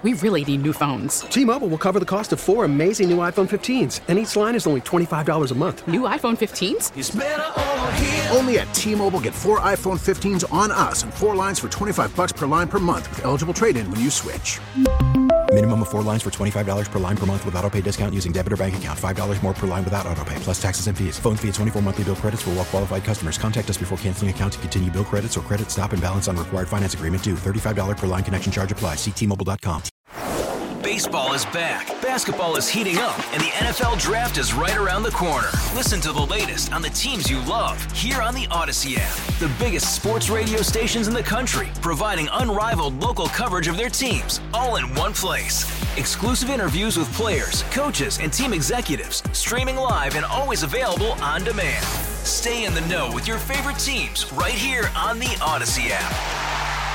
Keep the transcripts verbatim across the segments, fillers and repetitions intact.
We really need new phones. T-Mobile will cover the cost of four amazing new iPhone fifteens, and each line is only twenty-five dollars a month. New iPhone fifteens? It's better over here. Only at T-Mobile, get four iPhone fifteens on us and four lines for twenty-five dollars per line per month with eligible trade-in when you switch. Minimum of four lines for twenty-five dollars per line per month with autopay discount using debit or bank account. five dollars more per line without autopay, plus taxes and fees. Phone fee at twenty-four monthly bill credits for well-qualified customers. Contact us before canceling account to continue bill credits or credit stop and balance on required finance agreement due. thirty-five dollars per line connection charge applies. See T Mobile dot com. Baseball is back, basketball is heating up, and the N F L Draft is right around the corner. Listen to the latest on the teams you love here on the Odyssey app. The biggest sports radio stations in the country, providing unrivaled local coverage of their teams, all in one place. Exclusive interviews with players, coaches, and team executives, streaming live and always available on demand. Stay in the know with your favorite teams right here on the Odyssey app.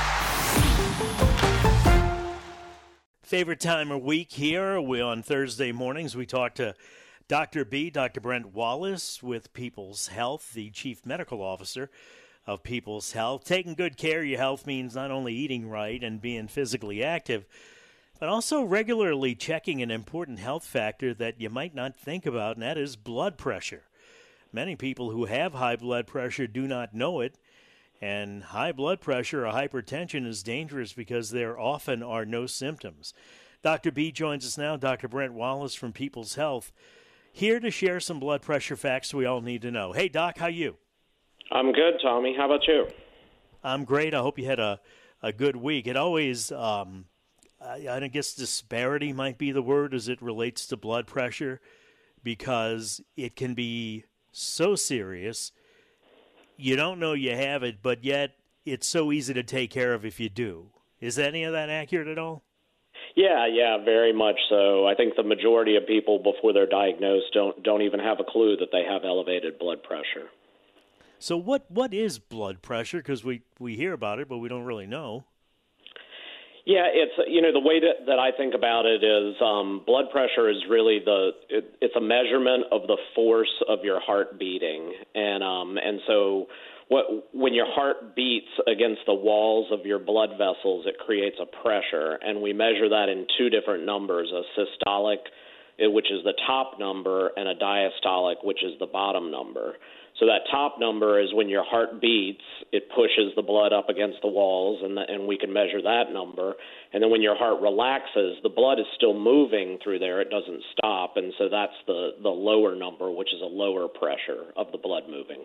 Favorite time of week here. We on Thursday mornings we talk to Doctor B, Doctor Brent Wallace with People's Health, the Chief Medical Officer of People's Health. Taking good care of your health means not only eating right and being physically active, but also regularly checking an important health factor that you might not think about, and that is blood pressure. Many people who have high blood pressure do not know it. And high blood pressure or hypertension is dangerous because there often are no symptoms. Doctor B joins us now, Doctor Brent Wallace from People's Health, here to share some blood pressure facts we all need to know. Hey, Doc, how you? I'm good, Tommy. How about you? I'm great. I hope you had a, a good week. It always, um, I, I guess disparity might be the word as it relates to blood pressure because it can be so serious. You don't know you have it, but yet it's so easy to take care of if you do. Is any of that accurate at all? Yeah, yeah, very much so. I think the majority of people before they're diagnosed don't don't even have a clue that they have elevated blood pressure. So what what is blood pressure? Because we, we hear about it, but we don't really know. Yeah, it's, you know, the way that, that I think about it is um, blood pressure is really the, it, it's a measurement of the force of your heart beating. And um, and so what, when your heart beats against the walls of your blood vessels, it creates a pressure. And we measure that in two different numbers, a systolic, which is the top number, and a diastolic, which is the bottom number. So that top number is when your heart beats, it pushes the blood up against the walls, and, the, and we can measure that number. And then when your heart relaxes, the blood is still moving through there. It doesn't stop. And so that's the, the lower number, which is a lower pressure of the blood moving.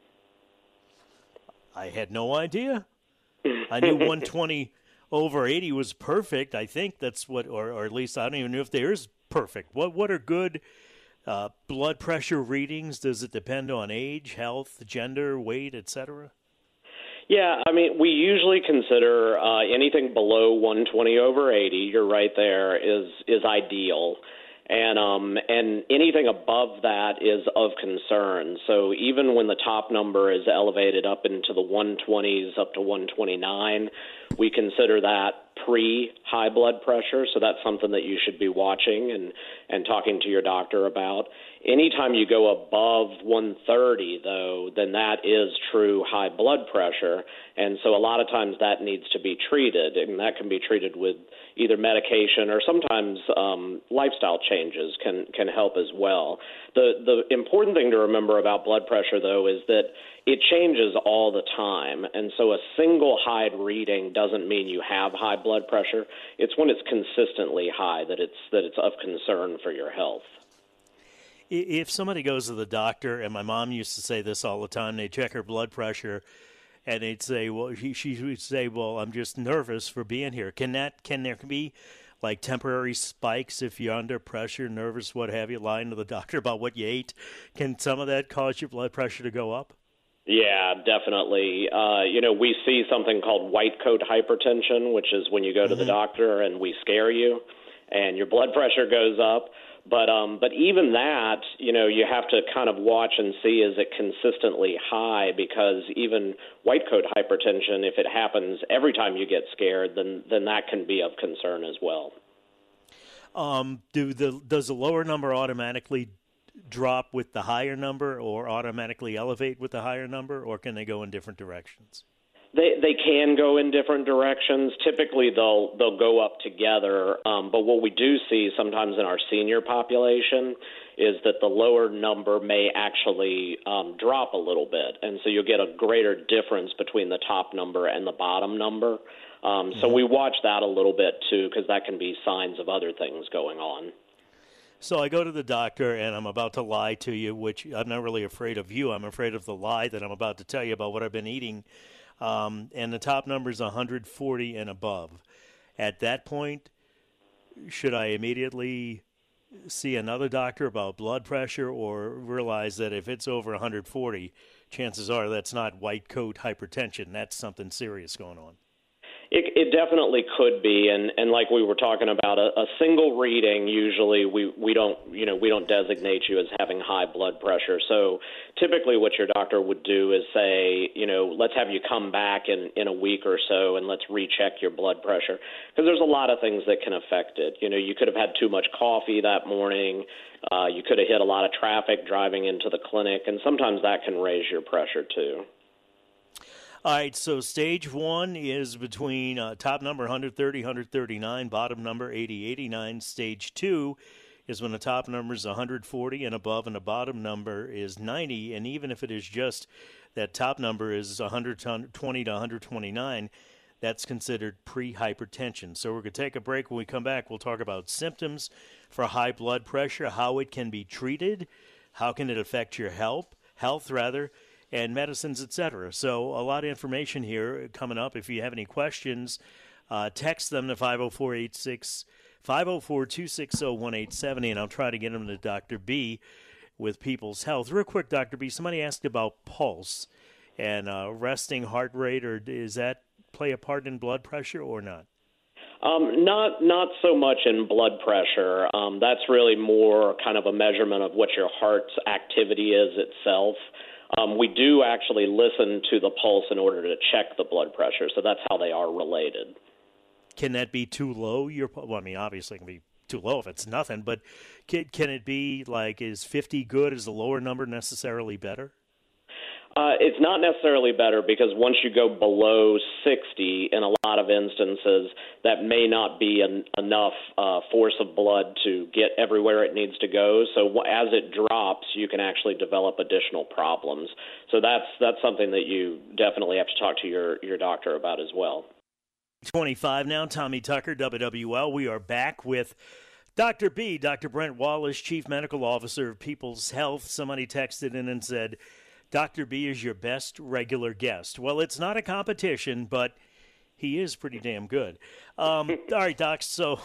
I had no idea. I knew one twenty over eighty was perfect. I think that's what, or, or at least I don't even know if there is perfect. What, what are good Uh, blood pressure readings? Does it depend on age, health, gender, weight, et cetera? Yeah, I mean, we usually consider uh, anything below one twenty over eighty, you're right there, is is ideal. And um, and anything above that is of concern. So even when the top number is elevated up into the one twenties, up to one twenty-nine, we consider that pre-high blood pressure. So that's something that you should be watching and, and talking to your doctor about. Anytime you go above one thirty, though, then that is true high blood pressure. And so a lot of times that needs to be treated, and that can be treated with either medication or sometimes um, lifestyle changes can, can help as well. The, the important thing to remember about blood pressure, though, is that it changes all the time. And so a single high reading doesn't mean you have high blood pressure. It's when it's consistently high that it's that it's of concern for your health. If somebody goes to the doctor, and my mom used to say this all the time, they check her blood pressure, and they'd say, well, she, she would say, well, I'm just nervous for being here. Can that, can there be like temporary spikes if you're under pressure, nervous, what have you, lying to the doctor about what you ate? Can some of that cause your blood pressure to go up? Yeah, definitely. Uh, you know, we see something called white coat hypertension, which is when you go to mm-hmm. the doctor and we scare you and your blood pressure goes up. But um, but even that, you know, you have to kind of watch and see, is it consistently high? Because even white coat hypertension, if it happens every time you get scared, then then that can be of concern as well. Um, do the does the lower number automatically drop with the higher number, or automatically elevate with the higher number, or can they go in different directions? They they can go in different directions. Typically, they'll they'll go up together. Um, but what we do see sometimes in our senior population is that the lower number may actually um, drop a little bit, and so you'll get a greater difference between the top number and the bottom number. Um, so we watch that a little bit too, because that can be signs of other things going on. So I go to the doctor, and I'm about to lie to you, which I'm not really afraid of you. I'm afraid of the lie that I'm about to tell you about what I've been eating. Um, and the top number is one hundred forty and above. At that point, should I immediately see another doctor about blood pressure, or realize that if it's over one hundred forty, chances are that's not white coat hypertension. That's something serious going on. It, it definitely could be, and, and like we were talking about, a, a single reading usually we, we don't you know we don't designate you as having high blood pressure. So typically, what your doctor would do is say, you know, let's have you come back in, in a week or so, and let's recheck your blood pressure, because there's a lot of things that can affect it. You know, you could have had too much coffee that morning. Uh, you could have hit a lot of traffic driving into the clinic, and sometimes that can raise your pressure too. All right, so stage one is between uh, top number one hundred thirty, one hundred thirty-nine, bottom number eighty, eighty-nine. Stage two is when the top number is one hundred forty and above, and the bottom number is ninety. And even if it is just that top number is one hundred twenty to one hundred twenty-nine, that's considered pre-hypertension. So we're going to take a break. When we come back, we'll talk about symptoms for high blood pressure, how it can be treated, how can it affect your health, health rather, and medicines, et cetera. So a lot of information here coming up. If you have any questions, uh, text them to five oh four, eight six, five oh four, two six oh, one eight seven oh, and I'll try to get them to Doctor B with People's Health. Real quick, Doctor B, somebody asked about pulse and uh, resting heart rate, or does that play a part in blood pressure or not? Um, not not so much in blood pressure. Um, that's really more kind of a measurement of what your heart's activity is itself. Um, we do actually listen to the pulse in order to check the blood pressure, so that's how they are related. Can that be too low? Your, well, I mean, obviously it can be too low if it's nothing, but can, can it be like, is fifty good? Is the lower number necessarily better? Uh, it's not necessarily better, because once you go below sixty, in a lot of instances, that may not be an, enough uh, force of blood to get everywhere it needs to go. So as it drops, you can actually develop additional problems. So that's that's something that you definitely have to talk to your, your doctor about as well. twenty-five now, Tommy Tucker, W W L. We are back with Doctor B, Doctor Brent Wallace, Chief Medical Officer of People's Health. Somebody texted in and said, Doctor B is your best regular guest. Well, it's not a competition, but he is pretty damn good. Um, all right, Doc, so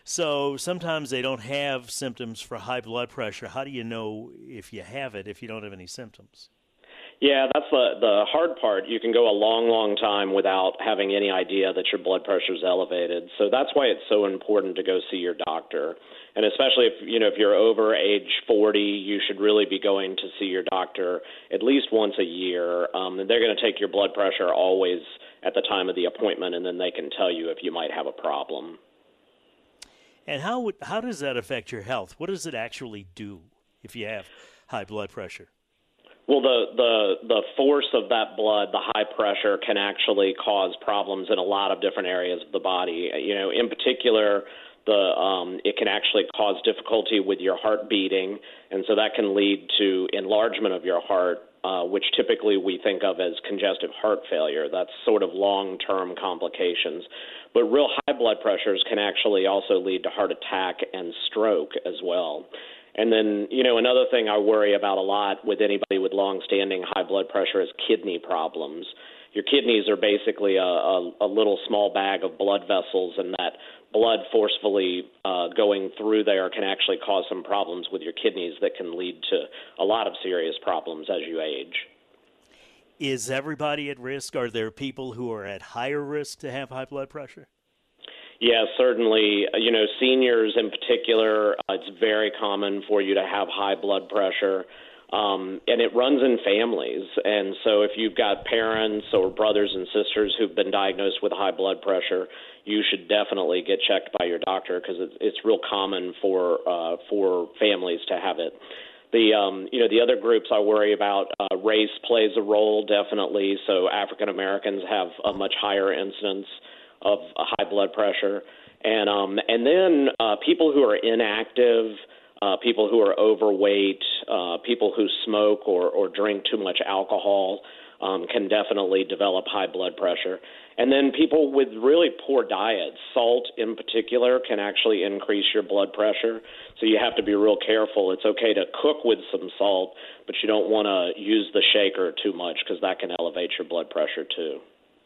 so sometimes they don't have symptoms for high blood pressure. How do you know if you have it if you don't have any symptoms? Yeah, that's the, the hard part. You can go a long, long time without having any idea that your blood pressure is elevated. So that's why it's so important to go see your doctor. And especially if, you know, if you're over age forty, you should really be going to see your doctor at least once a year. Um, and they're going to take your blood pressure always at the time of the appointment, and then they can tell you if you might have a problem. And how would, how does that affect your health? What does it actually do if you have high blood pressure? Well, the, the the force of that blood, the high pressure, can actually cause problems in a lot of different areas of the body. You know, in particular, the um, it can actually cause difficulty with your heart beating, and so that can lead to enlargement of your heart, uh, which typically we think of as congestive heart failure. That's sort of long-term complications. But real high blood pressures can actually also lead to heart attack and stroke as well. And then, you know, another thing I worry about a lot with anybody with long-standing high blood pressure is kidney problems. Your kidneys are basically a, a, a little small bag of blood vessels, and that blood forcefully uh, going through there can actually cause some problems with your kidneys that can lead to a lot of serious problems as you age. Is everybody at risk? Are there people who are at higher risk to have high blood pressure? Yeah, certainly. You know, seniors in particular, uh, it's very common for you to have high blood pressure, um, and it runs in families. And so if you've got parents or brothers and sisters who've been diagnosed with high blood pressure, you should definitely get checked by your doctor, because it's, it's real common for uh, for families to have it. The um, you know the other groups I worry about, uh, race plays a role definitely. So African Americans have a much higher incidence of high blood pressure, and um, and then uh, people who are inactive, uh, people who are overweight, uh, people who smoke or, or drink too much alcohol um, can definitely develop high blood pressure. And then people with really poor diets, salt in particular, can actually increase your blood pressure. So you have to be real careful. It's okay to cook with some salt, but you don't want to use the shaker too much because that can elevate your blood pressure too.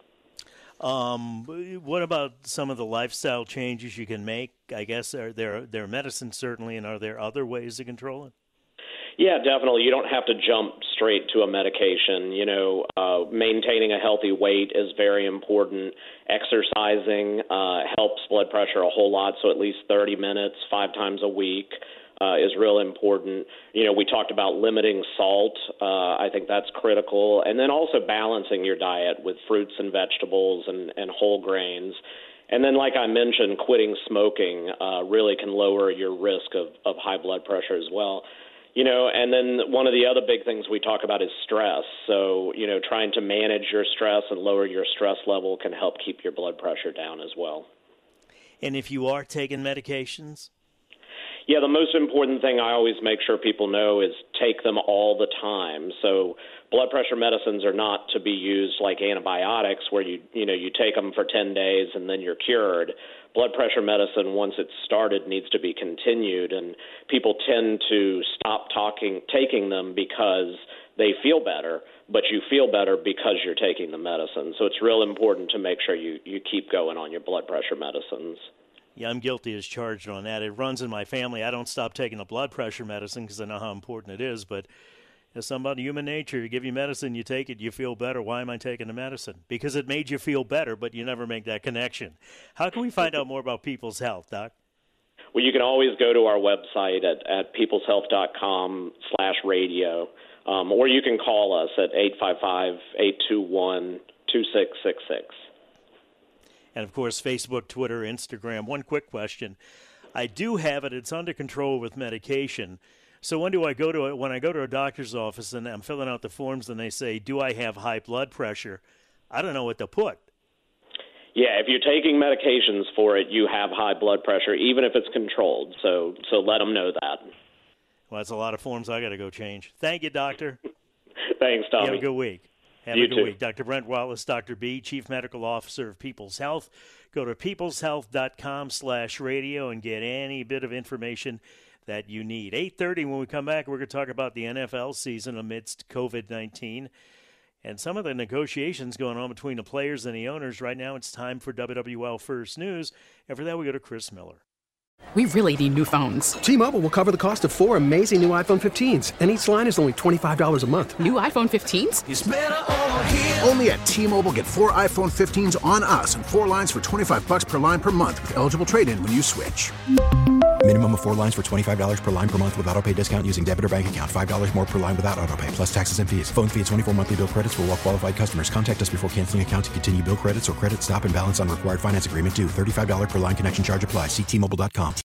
Um, what about some of the lifestyle changes you can make? I guess are there there are medicines certainly, and are there other ways to control it? Yeah, definitely. You don't have to jump straight to a medication. You know, uh, maintaining a healthy weight is very important. Exercising uh, helps blood pressure a whole lot, so at least thirty minutes, five times a week uh, is real important. You know, we talked about limiting salt. Uh, I think that's critical. And then also balancing your diet with fruits and vegetables and, and whole grains. And then, like I mentioned, quitting smoking uh, really can lower your risk of, of high blood pressure as well. You know, and then one of the other big things we talk about is stress. So, you know, trying to manage your stress and lower your stress level can help keep your blood pressure down as well. And if you are taking medications? Yeah, the most important thing I always make sure people know is take them all the time. So blood pressure medicines are not to be used like antibiotics where you, you know, you take them for ten days and then you're cured. Blood pressure medicine, once it's started, needs to be continued, and people tend to stop talking, taking them because they feel better, but you feel better because you're taking the medicine. So it's real important to make sure you, you keep going on your blood pressure medicines. Yeah, I'm guilty as charged on that. It runs in my family. I don't stop taking the blood pressure medicine because I know how important it is, but it's something about human nature. You give you medicine, you take it, you feel better. Why am I taking the medicine? Because it made you feel better, but you never make that connection. How can we find out more about People's Health, Doc? Well, you can always go to our website at, at peoples health dot com slash radio, um, or you can call us at eight five five, eight two one, two six six six. And, of course, Facebook, Twitter, Instagram. One quick question. I do have it. It's under control with medication. So when do I go to it? When I go to a doctor's office and I'm filling out the forms and they say, do I have high blood pressure? I don't know what to put. Yeah, if you're taking medications for it, you have high blood pressure, even if it's controlled. So so let them know that. Well, that's a lot of forms I got to go change. Thank you, Doctor. Thanks, Tommy. You have a good week. Have you a good too. week. Doctor Brent Wallace, Doctor B, Chief Medical Officer of People's Health. Go to peoples health dot com slash radio and get any bit of information that you need. eight thirty when we come back, we're going to talk about the N F L season amidst covid nineteen and some of the negotiations going on between the players and the owners. Right now, it's time for W W L First News. And for that, we go to Chris Miller. We really need new phones. T-Mobile will cover the cost of four amazing new iPhone fifteens, and each line is only twenty-five dollars a month. New iPhone fifteens? It's better over here. Only at T-Mobile, get four iPhone fifteens on us and four lines for twenty-five bucks per line per month with eligible trade-in when you switch. Minimum of four lines for twenty-five dollars per line per month with autopay discount using debit or bank account. five dollars more per line without autopay, plus taxes and fees. Phone fee at twenty-four monthly bill credits for well-qualified customers. Contact us before canceling account to continue bill credits or credit stop and balance on required finance agreement due. thirty-five dollars per line connection charge applies. See T Mobile dot com.